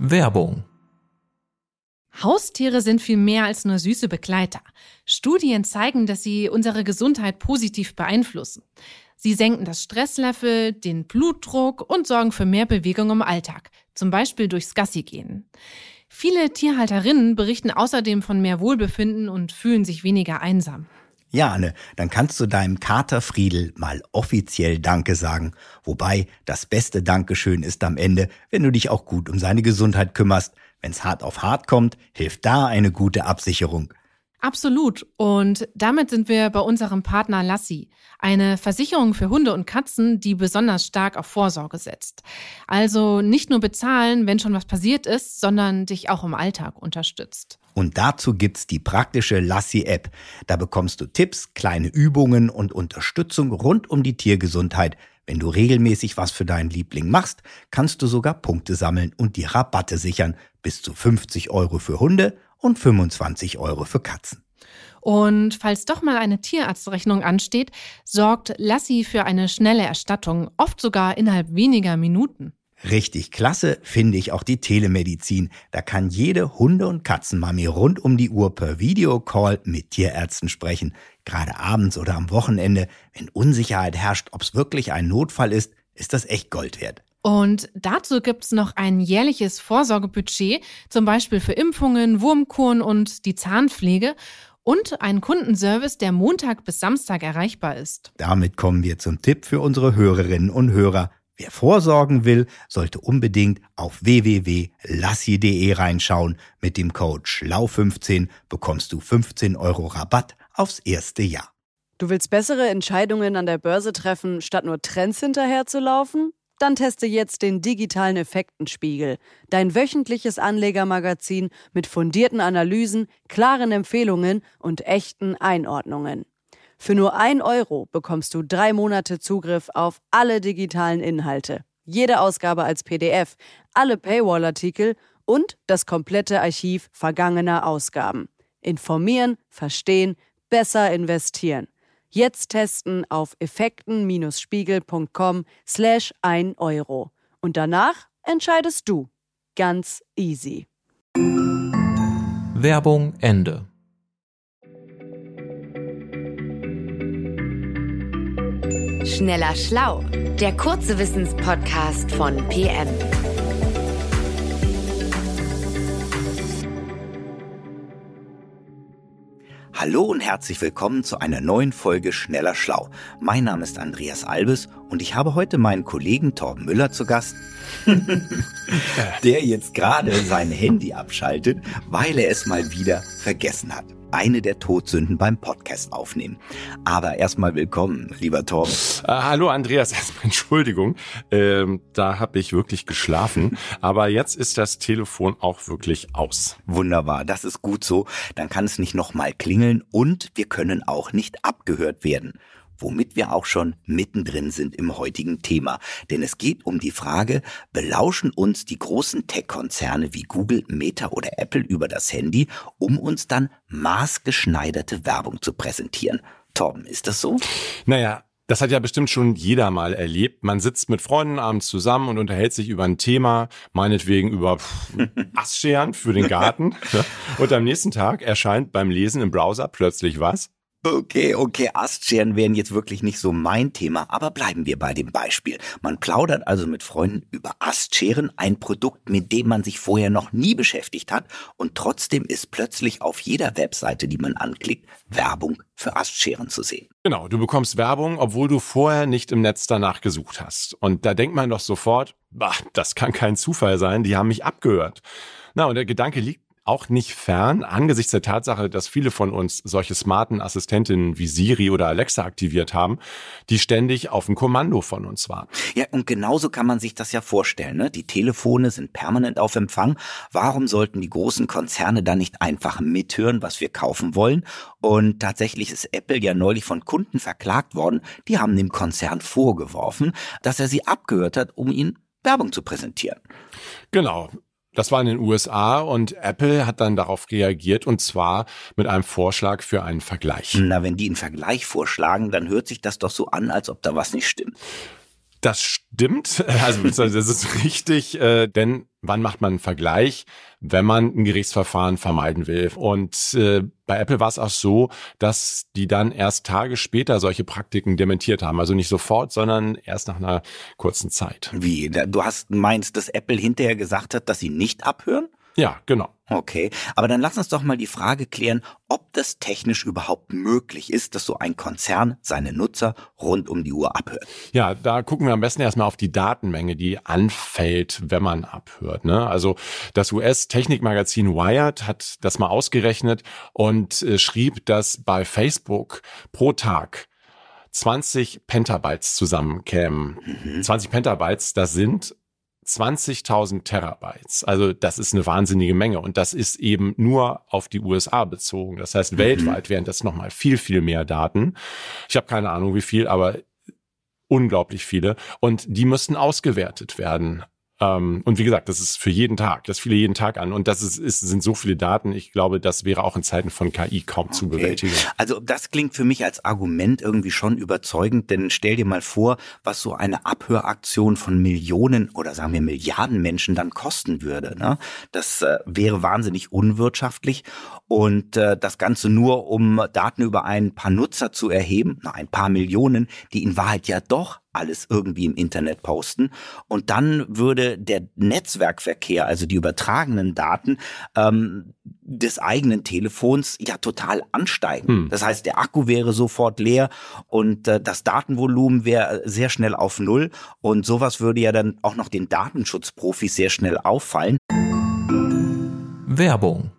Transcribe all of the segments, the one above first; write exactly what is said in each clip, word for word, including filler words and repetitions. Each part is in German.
Werbung. Haustiere sind viel mehr als nur süße Begleiter. Studien zeigen, dass sie unsere Gesundheit positiv beeinflussen. Sie senken das Stresslevel, den Blutdruck und sorgen für mehr Bewegung im Alltag, zum Beispiel durchs Gassigehen. Viele Tierhalterinnen berichten außerdem von mehr Wohlbefinden und fühlen sich weniger einsam. Ja, Anne, dann kannst du deinem Kater Friedel mal offiziell Danke sagen. Wobei, das beste Dankeschön ist am Ende, wenn du dich auch gut um seine Gesundheit kümmerst. Wenn's hart auf hart kommt, hilft da eine gute Absicherung. Absolut. Und damit sind wir bei unserem Partner Lassi, eine Versicherung für Hunde und Katzen, die besonders stark auf Vorsorge setzt. Also nicht nur bezahlen, wenn schon was passiert ist, sondern dich auch im Alltag unterstützt. Und dazu gibt's die praktische Lassi-App. Da bekommst du Tipps, kleine Übungen und Unterstützung rund um die Tiergesundheit. Wenn du regelmäßig was für deinen Liebling machst, kannst du sogar Punkte sammeln und die Rabatte sichern. Bis zu fünfzig Euro für Hunde und fünfundzwanzig Euro für Katzen. Und falls doch mal eine Tierarztrechnung ansteht, sorgt Lassi für eine schnelle Erstattung, oft sogar innerhalb weniger Minuten. Richtig klasse finde ich auch die Telemedizin. Da kann jede Hunde- und Katzenmami rund um die Uhr per Videocall mit Tierärzten sprechen. Gerade abends oder am Wochenende, wenn Unsicherheit herrscht, ob es wirklich ein Notfall ist, ist das echt Gold wert. Und dazu gibt's noch ein jährliches Vorsorgebudget, zum Beispiel für Impfungen, Wurmkuren und die Zahnpflege und einen Kundenservice, der Montag bis Samstag erreichbar ist. Damit kommen wir zum Tipp für unsere Hörerinnen und Hörer. Wer vorsorgen will, sollte unbedingt auf w w w punkt lassi punkt de reinschauen. Mit dem Code schlau fünfzehn bekommst du fünfzehn Euro Rabatt aufs erste Jahr. Du willst bessere Entscheidungen an der Börse treffen, statt nur Trends hinterherzulaufen? Dann teste jetzt den digitalen Effektenspiegel, dein wöchentliches Anlegermagazin mit fundierten Analysen, klaren Empfehlungen und echten Einordnungen. Für nur ein Euro bekommst du drei Monate Zugriff auf alle digitalen Inhalte, jede Ausgabe als P D F, alle Paywall-Artikel und das komplette Archiv vergangener Ausgaben. Informieren, verstehen, besser investieren. Jetzt testen auf effekten-spiegel.com slash ein Euro. Und danach entscheidest du. Ganz easy. Werbung Ende. Schneller Schlau, der kurze Wissenspodcast von P M. Hallo und herzlich willkommen zu einer neuen Folge Schneller Schlau. Mein Name ist Andreas Albes und ich habe heute meinen Kollegen Torben Müller zu Gast, der jetzt gerade sein Handy abschaltet, weil er es mal wieder vergessen hat. Eine der Todsünden beim Podcast aufnehmen. Aber erstmal willkommen, lieber Torben. Äh, hallo Andreas, erstmal Entschuldigung, ähm, da habe ich wirklich geschlafen, aber jetzt ist das Telefon auch wirklich aus. Wunderbar, das ist gut so, dann kann es nicht nochmal klingeln und wir können auch nicht abgehört werden. Womit wir auch schon mittendrin sind im heutigen Thema. Denn es geht um die Frage, belauschen uns die großen Tech-Konzerne wie Google, Meta oder Apple über das Handy, um uns dann maßgeschneiderte Werbung zu präsentieren. Torben, ist das so? Naja, das hat ja bestimmt schon jeder mal erlebt. Man sitzt mit Freunden abends zusammen und unterhält sich über ein Thema, meinetwegen über Astscheren für den Garten. Und am nächsten Tag erscheint beim Lesen im Browser plötzlich was? Okay, okay, Astscheren wären jetzt wirklich nicht so mein Thema, aber bleiben wir bei dem Beispiel. Man plaudert also mit Freunden über Astscheren, ein Produkt, mit dem man sich vorher noch nie beschäftigt hat und trotzdem ist plötzlich auf jeder Webseite, die man anklickt, Werbung für Astscheren zu sehen. Genau, du bekommst Werbung, obwohl du vorher nicht im Netz danach gesucht hast. Und da denkt man doch sofort, bah, das kann kein Zufall sein, die haben mich abgehört. Na, und der Gedanke liegt auch nicht fern, angesichts der Tatsache, dass viele von uns solche smarten Assistentinnen wie Siri oder Alexa aktiviert haben, die ständig auf ein Kommando von uns warten. Ja, und genauso kann man sich das ja vorstellen, ne? Die Telefone sind permanent auf Empfang. Warum sollten die großen Konzerne da nicht einfach mithören, was wir kaufen wollen? Und tatsächlich ist Apple ja neulich von Kunden verklagt worden. Die haben dem Konzern vorgeworfen, dass er sie abgehört hat, um ihnen Werbung zu präsentieren. Genau. Das war in den U S A und Apple hat dann darauf reagiert und zwar mit einem Vorschlag für einen Vergleich. Na, wenn die einen Vergleich vorschlagen, dann hört sich das doch so an, als ob da was nicht stimmt. Das stimmt, also das ist richtig, äh, denn wann macht man einen Vergleich, wenn man ein Gerichtsverfahren vermeiden will? Und äh, bei Apple war es auch so, dass die dann erst Tage später solche Praktiken dementiert haben. Also nicht sofort, sondern erst nach einer kurzen Zeit. Wie? Du hast meinst, dass Apple hinterher gesagt hat, dass sie nicht abhören? Ja, genau. Okay, aber dann lass uns doch mal die Frage klären, ob das technisch überhaupt möglich ist, dass so ein Konzern seine Nutzer rund um die Uhr abhört. Ja, da gucken wir am besten erstmal auf die Datenmenge, die anfällt, wenn man abhört. Ne? Also das U S-Technikmagazin Wired hat das mal ausgerechnet und äh, schrieb, dass bei Facebook pro Tag zwanzig Petabytes zusammenkämen. Mhm. zwanzig Petabytes, das sind zwanzigtausend Terabytes. Also das ist eine wahnsinnige Menge und das ist eben nur auf die U S A bezogen. Das heißt, mhm. weltweit wären das nochmal viel, viel mehr Daten. Ich habe keine Ahnung wie viel, aber unglaublich viele und die müssten ausgewertet werden. Ähm, und wie gesagt, das ist für jeden Tag, das fiele jeden Tag an und das ist, ist, sind so viele Daten, ich glaube, das wäre auch in Zeiten von K I kaum okay. zu bewältigen. Also das klingt für mich als Argument irgendwie schon überzeugend, denn stell dir mal vor, was so eine Abhöraktion von Millionen oder sagen wir Milliarden Menschen dann kosten würde. Ne? Das äh, wäre wahnsinnig unwirtschaftlich und äh, das Ganze nur, um Daten über ein paar Nutzer zu erheben, na, ein paar Millionen, die in Wahrheit ja doch alles irgendwie im Internet posten und dann würde der Netzwerkverkehr, also die übertragenen Daten ähm, des eigenen Telefons ja total ansteigen. Hm. Das heißt, der Akku wäre sofort leer und äh, das Datenvolumen wäre sehr schnell auf Null und sowas würde ja dann auch noch den Datenschutzprofis sehr schnell auffallen. Werbung.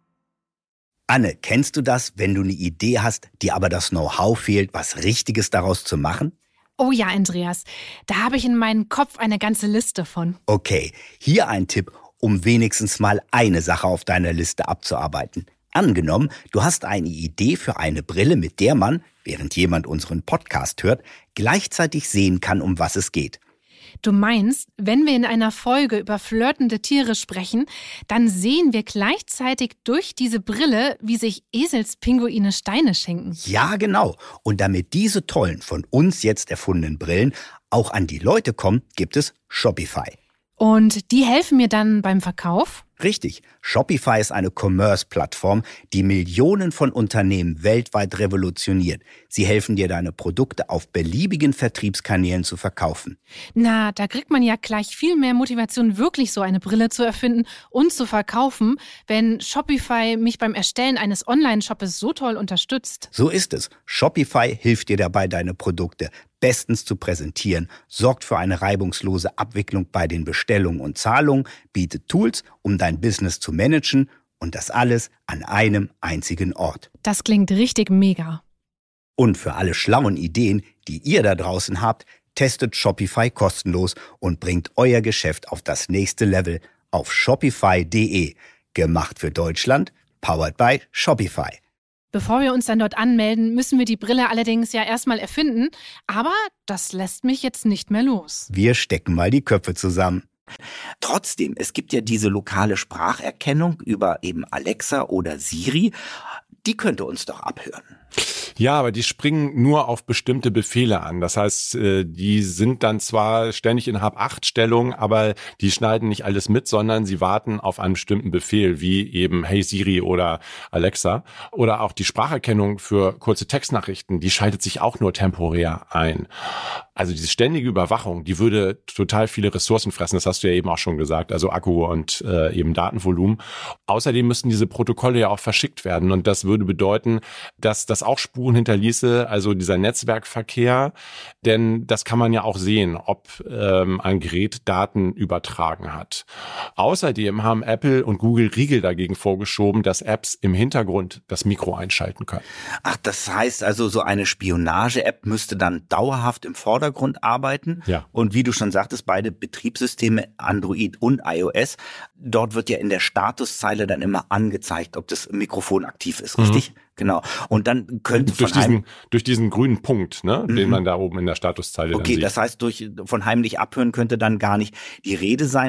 Anne, kennst du das, wenn du eine Idee hast, dir aber das Know-how fehlt, was Richtiges daraus zu machen? Oh ja, Andreas, da habe ich in meinem Kopf eine ganze Liste von. Okay, hier ein Tipp, um wenigstens mal eine Sache auf deiner Liste abzuarbeiten. Angenommen, du hast eine Idee für eine Brille, mit der man, während jemand unseren Podcast hört, gleichzeitig sehen kann, um was es geht. Du meinst, wenn wir in einer Folge über flirtende Tiere sprechen, dann sehen wir gleichzeitig durch diese Brille, wie sich Eselspinguine Steine schenken. Ja, genau. Und damit diese tollen, von uns jetzt erfundenen Brillen auch an die Leute kommen, gibt es Shopify. Und die helfen mir dann beim Verkauf? Richtig. Shopify ist eine Commerce-Plattform, die Millionen von Unternehmen weltweit revolutioniert. Sie helfen dir, deine Produkte auf beliebigen Vertriebskanälen zu verkaufen. Na, da kriegt man ja gleich viel mehr Motivation, wirklich so eine Brille zu erfinden und zu verkaufen, wenn Shopify mich beim Erstellen eines Online-Shoppes so toll unterstützt. So ist es. Shopify hilft dir dabei, deine Produkte bestens zu präsentieren, sorgt für eine reibungslose Abwicklung bei den Bestellungen und Zahlungen, bietet Tools, um dein Business zu managen und das alles an einem einzigen Ort. Das klingt richtig mega. Und für alle schlauen Ideen, die ihr da draußen habt, testet Shopify kostenlos und bringt euer Geschäft auf das nächste Level auf shopify punkt de. Gemacht für Deutschland, powered by Shopify. Bevor wir uns dann dort anmelden, müssen wir die Brille allerdings ja erstmal erfinden. Aber das lässt mich jetzt nicht mehr los. Wir stecken mal die Köpfe zusammen. Trotzdem, es gibt ja diese lokale Spracherkennung über eben Alexa oder Siri. Die könnte uns doch abhören. Ja, aber die springen nur auf bestimmte Befehle an. Das heißt, die sind dann zwar ständig in Hab-acht-Stellung, aber die schneiden nicht alles mit, sondern sie warten auf einen bestimmten Befehl, wie eben Hey Siri oder Alexa. Oder auch die Spracherkennung für kurze Textnachrichten, die schaltet sich auch nur temporär ein. Also diese ständige Überwachung, die würde total viele Ressourcen fressen, das hast du ja eben auch schon gesagt, also Akku und äh, eben Datenvolumen. Außerdem müssten diese Protokolle ja auch verschickt werden und das würde bedeuten, dass das auch Spuren hinterließe, also dieser Netzwerkverkehr, denn das kann man ja auch sehen, ob ähm, ein Gerät Daten übertragen hat. Außerdem haben Apple und Google Riegel dagegen vorgeschoben, dass Apps im Hintergrund das Mikro einschalten können. Ach, das heißt also, so eine Spionage-App müsste dann dauerhaft im Vordergrund arbeiten. Ja. Und wie du schon sagtest, beide Betriebssysteme, Android und iOS, dort wird ja in der Statuszeile dann immer angezeigt, ob das Mikrofon aktiv ist, richtig? Mhm. Genau. Und dann könnte durch von diesen durch diesen grünen Punkt, ne, mhm. den man da oben in der Statuszeile okay, dann sieht. Das heißt, durch von heimlich abhören könnte dann gar nicht die Rede sein. Nee.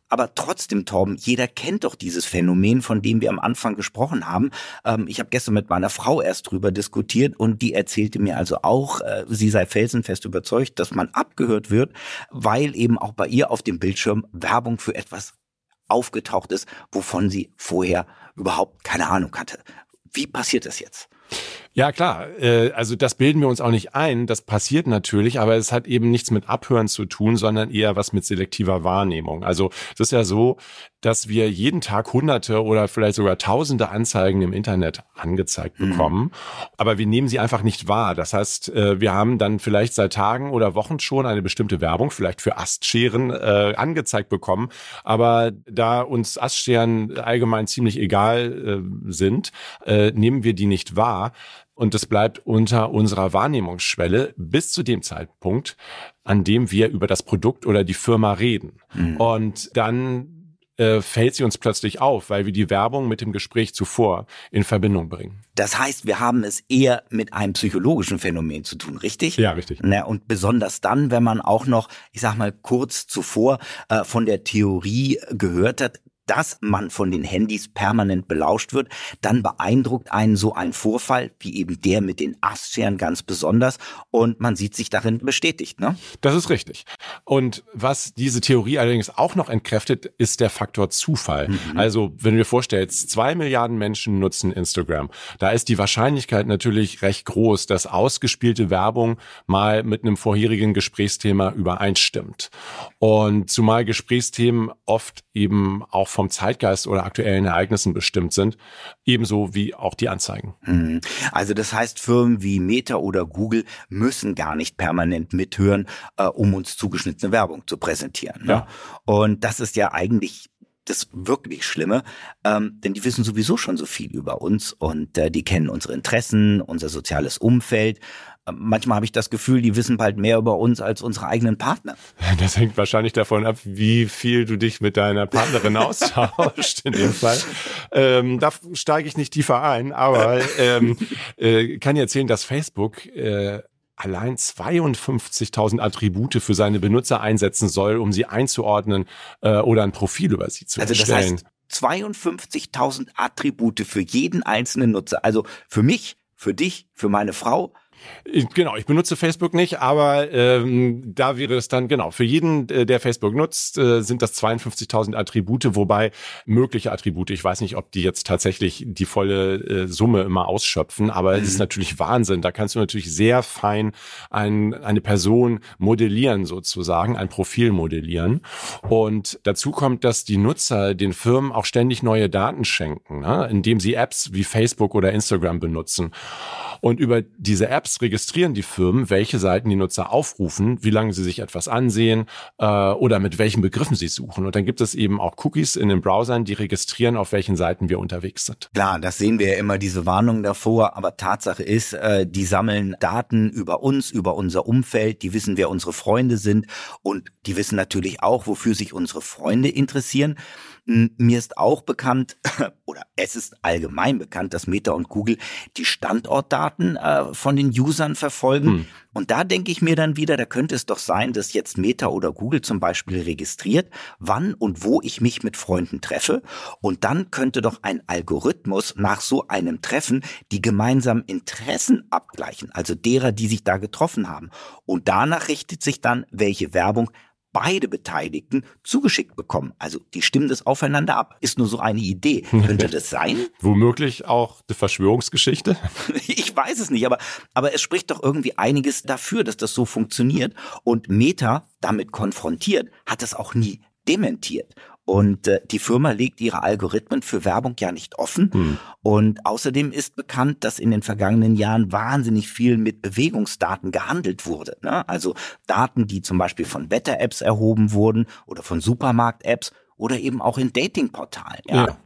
Aber trotzdem, Torben, jeder kennt doch dieses Phänomen, von dem wir am Anfang gesprochen haben. Ähm, ich habe gestern mit meiner Frau erst drüber diskutiert und die erzählte mir also auch, äh, sie sei felsenfest überzeugt, dass man abgehört wird, weil eben auch bei ihr auf dem Bildschirm Werbung für etwas aufgetaucht ist, wovon sie vorher überhaupt keine Ahnung hatte. Wie passiert das jetzt? Ja, klar. Also das bilden wir uns auch nicht ein. Das passiert natürlich, aber es hat eben nichts mit Abhören zu tun, sondern eher was mit selektiver Wahrnehmung. Also es ist ja so, dass wir jeden Tag Hunderte oder vielleicht sogar Tausende Anzeigen im Internet angezeigt bekommen. Mhm. Aber wir nehmen sie einfach nicht wahr. Das heißt, wir haben dann vielleicht seit Tagen oder Wochen schon eine bestimmte Werbung, vielleicht für Astscheren, äh, angezeigt bekommen. Aber da uns Astscheren allgemein ziemlich egal äh, sind, äh, nehmen wir die nicht wahr. Und das bleibt unter unserer Wahrnehmungsschwelle bis zu dem Zeitpunkt, an dem wir über das Produkt oder die Firma reden. Mhm. Und dann äh, fällt sie uns plötzlich auf, weil wir die Werbung mit dem Gespräch zuvor in Verbindung bringen. Das heißt, wir haben es eher mit einem psychologischen Phänomen zu tun, richtig? Ja, richtig. Na, und besonders dann, wenn man auch noch, ich sag mal, kurz zuvor äh, von der Theorie gehört hat, dass man von den Handys permanent belauscht wird, dann beeindruckt einen so ein Vorfall, wie eben der mit den Astscheren ganz besonders, und man sieht sich darin bestätigt, ne? Das ist richtig. Und was diese Theorie allerdings auch noch entkräftet, ist der Faktor Zufall. Mhm. Also, wenn du dir vorstellst, zwei Milliarden Menschen nutzen Instagram, da ist die Wahrscheinlichkeit natürlich recht groß, dass ausgespielte Werbung mal mit einem vorherigen Gesprächsthema übereinstimmt. Und zumal Gesprächsthemen oft eben auch vom Zeitgeist oder aktuellen Ereignissen bestimmt sind, ebenso wie auch die Anzeigen. Also das heißt, Firmen wie Meta oder Google müssen gar nicht permanent mithören, äh, um uns zugeschnittene Werbung zu präsentieren. Ne? Ja. Und das ist ja eigentlich das wirklich Schlimme, ähm, denn die wissen sowieso schon so viel über uns und äh, die kennen unsere Interessen, unser soziales Umfeld. Ähm, manchmal habe ich das Gefühl, die wissen bald mehr über uns als unsere eigenen Partner. Das hängt wahrscheinlich davon ab, wie viel du dich mit deiner Partnerin austauscht in dem Fall. Ähm, da steige ich nicht tiefer ein, aber ähm, äh, kann dir erzählen, dass Facebook äh, allein zweiundfünfzigtausend Attribute für seine Benutzer einsetzen soll, um sie einzuordnen äh, oder ein Profil über sie zu also erstellen. Also das heißt zweiundfünfzigtausend Attribute für jeden einzelnen Nutzer. Also für mich, für dich, für meine Frau. Genau, ich benutze Facebook nicht, aber ähm, da wäre es dann, genau, für jeden, der Facebook nutzt, äh, sind das zweiundfünfzigtausend Attribute, wobei mögliche Attribute, ich weiß nicht, ob die jetzt tatsächlich die volle äh, Summe immer ausschöpfen, aber mhm. es ist natürlich Wahnsinn. Da kannst du natürlich sehr fein ein, eine Person modellieren sozusagen, ein Profil modellieren. Und dazu kommt, dass die Nutzer den Firmen auch ständig neue Daten schenken, ne? Indem sie Apps wie Facebook oder Instagram benutzen. Und über diese Apps registrieren die Firmen, welche Seiten die Nutzer aufrufen, wie lange sie sich etwas ansehen äh, oder mit welchen Begriffen sie suchen. Und dann gibt es eben auch Cookies in den Browsern, die registrieren, auf welchen Seiten wir unterwegs sind. Klar, das sehen wir ja immer, diese Warnungen davor. Aber Tatsache ist, äh, die sammeln Daten über uns, über unser Umfeld. Die wissen, wer unsere Freunde sind. Und die wissen natürlich auch, wofür sich unsere Freunde interessieren. Mir ist auch bekannt, oder es ist allgemein bekannt, dass Meta und Google die Standortdaten äh, von den Usern verfolgen. Hm. Und da denke ich mir dann wieder, da könnte es doch sein, dass jetzt Meta oder Google zum Beispiel registriert, wann und wo ich mich mit Freunden treffe. Und dann könnte doch ein Algorithmus nach so einem Treffen die gemeinsamen Interessen abgleichen, also derer, die sich da getroffen haben. Und danach richtet sich dann, welche Werbung beide Beteiligten zugeschickt bekommen. Also die stimmen das aufeinander ab. Ist nur so eine Idee. Könnte das sein? Womöglich auch eine Verschwörungsgeschichte? Ich weiß es nicht, aber, aber es spricht doch irgendwie einiges dafür, dass das so funktioniert. Und Meta, damit konfrontiert, hat es auch nie dementiert. Und äh, die Firma legt ihre Algorithmen für Werbung ja nicht offen. Hm. Und außerdem ist bekannt, dass in den vergangenen Jahren wahnsinnig viel mit Bewegungsdaten gehandelt wurde. Ne? Also Daten, die zum Beispiel von Wetter-Apps erhoben wurden oder von Supermarkt-Apps oder eben auch in Datingportalen. Ja. ja.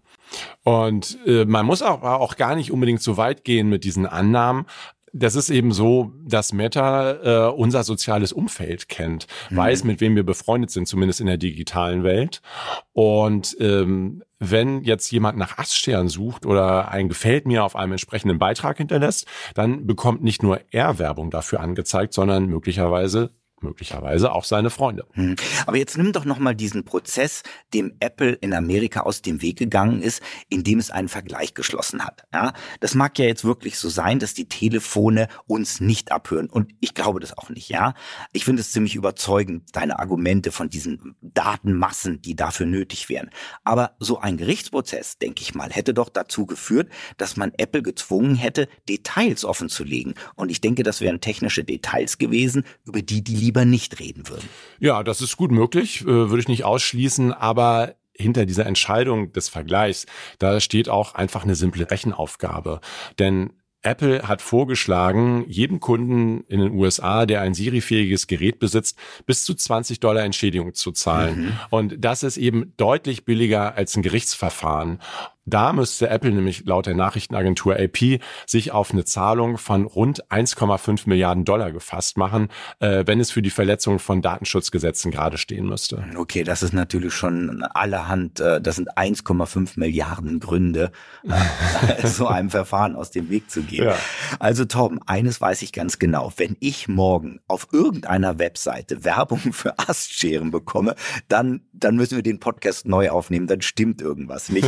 Und äh, man muss auch, auch gar nicht unbedingt so weit gehen mit diesen Annahmen. Das ist eben so, dass Meta äh, unser soziales Umfeld kennt, mhm. weiß, mit wem wir befreundet sind, zumindest in der digitalen Welt. Und ähm, wenn jetzt jemand nach Astscheren sucht oder ein Gefällt mir auf einem entsprechenden Beitrag hinterlässt, dann bekommt nicht nur er Werbung dafür angezeigt, sondern möglicherweise möglicherweise auch seine Freunde. Hm. Aber jetzt nimm doch nochmal diesen Prozess, dem Apple in Amerika aus dem Weg gegangen ist, indem es einen Vergleich geschlossen hat. Ja, das mag ja jetzt wirklich so sein, dass die Telefone uns nicht abhören. Und ich glaube das auch nicht, ja. Ich finde es ziemlich überzeugend, deine Argumente von diesen Datenmassen, die dafür nötig wären. Aber so ein Gerichtsprozess, denke ich mal, hätte doch dazu geführt, dass man Apple gezwungen hätte, Details offenzulegen. Und ich denke, das wären technische Details gewesen, über die die lieber nicht reden würden. Ja, das ist gut möglich, äh, würde ich nicht ausschließen, aber hinter dieser Entscheidung des Vergleichs, da steht auch einfach eine simple Rechenaufgabe. Denn Apple hat vorgeschlagen, jedem Kunden in den U S A, der ein Siri-fähiges Gerät besitzt, bis zu zwanzig Dollar Entschädigung zu zahlen. Mhm. Und das ist eben deutlich billiger als ein Gerichtsverfahren. Da müsste Apple nämlich laut der Nachrichtenagentur A P sich auf eine Zahlung von rund eins Komma fünf Milliarden Dollar gefasst machen, äh, wenn es für die Verletzung von Datenschutzgesetzen gerade stehen müsste. Okay, das ist natürlich schon allerhand, äh, das sind eins Komma fünf Milliarden Gründe, äh, so einem Verfahren aus dem Weg zu gehen. Ja. Also Torben, eines weiß ich ganz genau, wenn ich morgen auf irgendeiner Webseite Werbung für Astscheren bekomme, dann, dann müssen wir den Podcast neu aufnehmen, dann stimmt irgendwas nicht.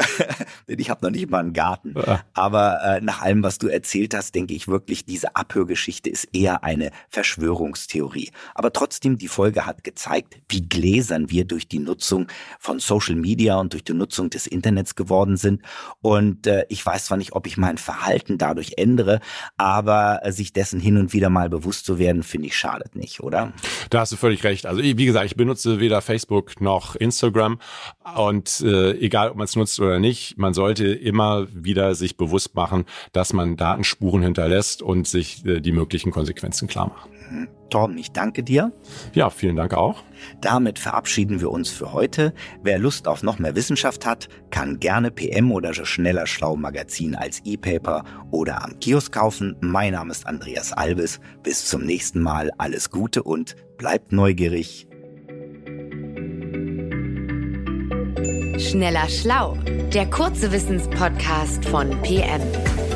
Denn ich habe noch nicht mal einen Garten. Ja. Aber äh, nach allem, was du erzählt hast, denke ich wirklich, diese Abhörgeschichte ist eher eine Verschwörungstheorie. Aber trotzdem, die Folge hat gezeigt, wie gläsern wir durch die Nutzung von Social Media und durch die Nutzung des Internets geworden sind. Und äh, ich weiß zwar nicht, ob ich mein Verhalten dadurch ändere, aber äh, sich dessen hin und wieder mal bewusst zu werden, finde ich, schadet nicht, oder? Da hast du völlig recht. Also wie gesagt, ich benutze weder Facebook noch Instagram. Und äh, egal, ob man es nutzt oder nicht, man sollte immer wieder sich bewusst machen, dass man Datenspuren hinterlässt und sich äh, die möglichen Konsequenzen klar machen. Torben, ich danke dir. Ja, vielen Dank auch. Damit verabschieden wir uns für heute. Wer Lust auf noch mehr Wissenschaft hat, kann gerne P M oder Schneller Schlau Magazin als E-Paper oder am Kiosk kaufen. Mein Name ist Andreas Albes. Bis zum nächsten Mal. Alles Gute und bleibt neugierig. Schneller Schlau, der kurze Wissenspodcast von P M.